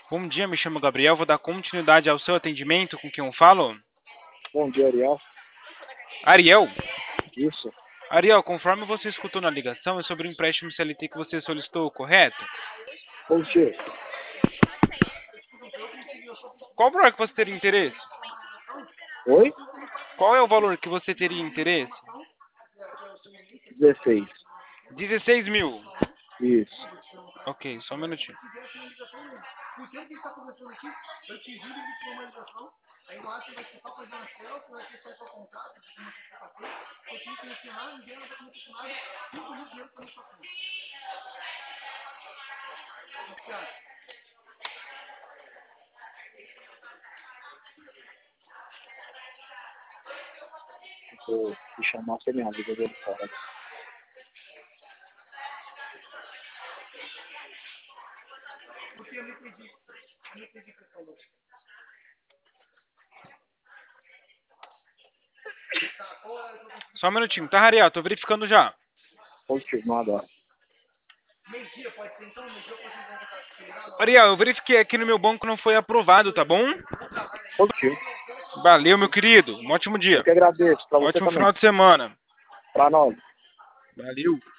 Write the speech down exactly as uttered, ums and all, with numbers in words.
Bom dia, me chamo Gabriel, vou dar continuidade ao seu atendimento, com quem eu falo? Bom dia, Ariel. Ariel? Isso. Ariel, conforme você escutou na ligação, é sobre o empréstimo C L T que você solicitou, correto? Positivo. Qual o valor que você teria interesse? Oi? Qual é o valor que você teria interesse? dezesseis. dezesseis mil. Isso. Ok, só um minutinho. Vou te chamar, você me avisa dele fora. Só um minutinho, tá, Ariel? Tô verificando já. Positivo, não adoro. Ariel, eu verifiquei aqui no meu banco, não foi aprovado, tá bom? Positivo. Valeu, meu querido. Um ótimo Eu dia. que agradeço. Pra você Ótimo também. final de semana. Pra nós. Valeu.